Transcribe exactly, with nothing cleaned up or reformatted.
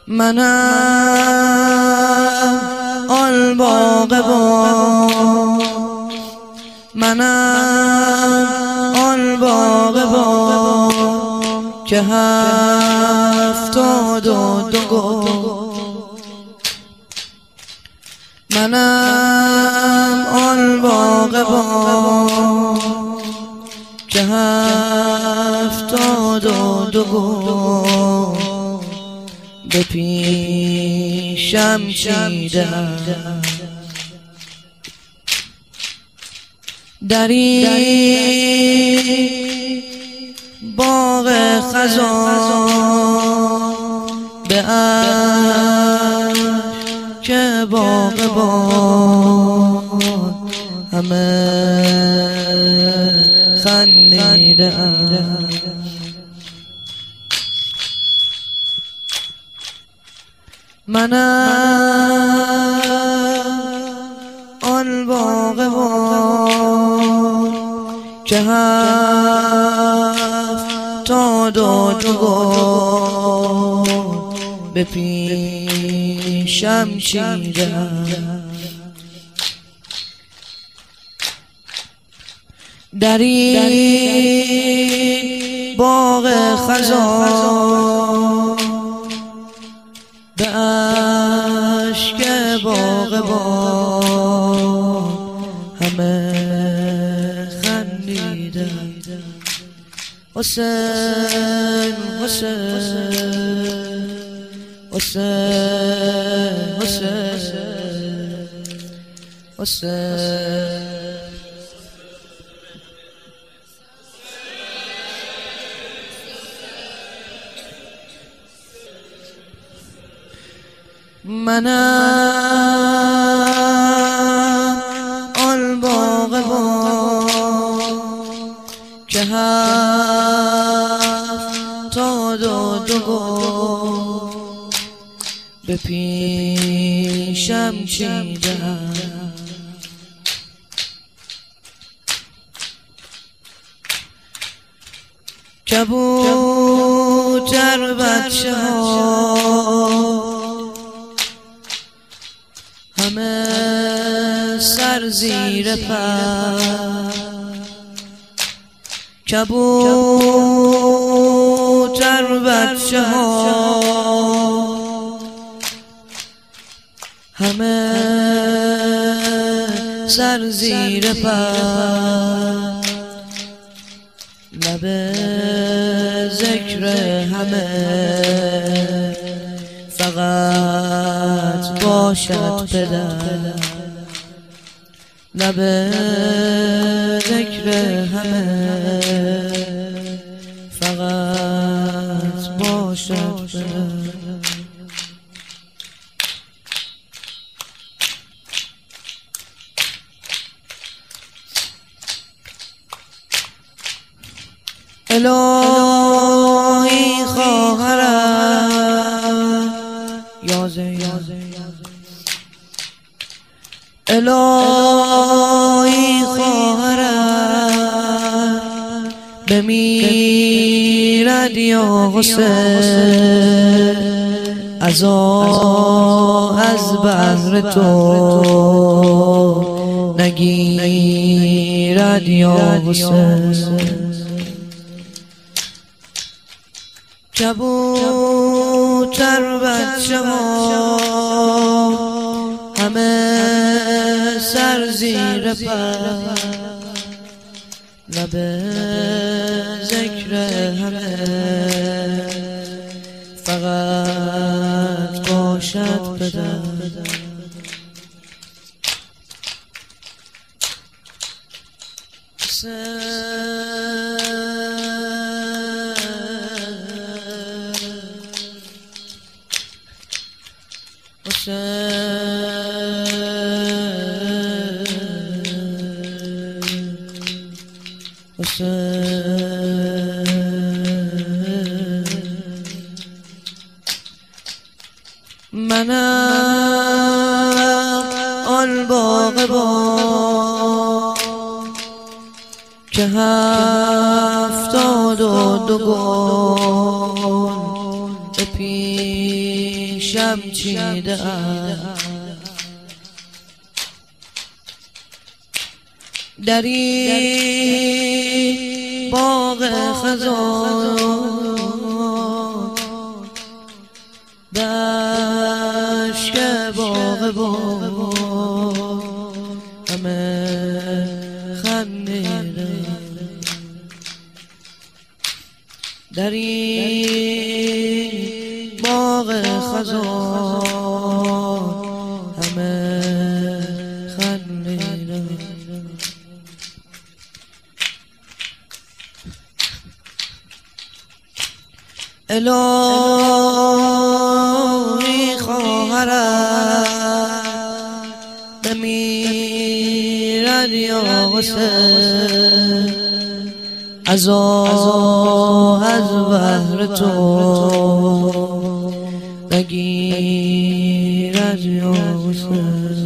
منم آن باغبان، منم آن باغبان که هفتاد و دو گل، منم آن باغبان که هفتاد و دو گل به پیشم چیدم. در این باغ خزان به اشک باغبان همه خندیدند. منم آن باغبان که هفتاد و دو گل به پیشم چیدم. در این باغ خزان به اشک باغبان همه خندیدند. حسین حسین حسین حسین حسین منم آن باغبان که هفتاد و دو گل به پیشم چیدم. کبوتر بچه ها همه سر زیر پر، کبوتر بچه ها همه سر زیر پر، لب ذکر همه فقط باشد پدر، لب ذکر همه فقط باشد پدر. الهی خواهرم یازه الهی خواهرم بمیرد یا حسین، عزا از بحر تو نگیرد یا حسین. کبوتر بچه ها همه سر زیر پر، لب ذکر همه فقط باشد پدر. منم آن باغبان که هفتاد و دو گل به پیش ریشم چیده در این باغ خزان دشت باغ باغ همه خندیدن در این باغ خزان همه خندیدن الهی خواهرم بمیرد یا حسین عزا از بهر تو نگیرد یا حسین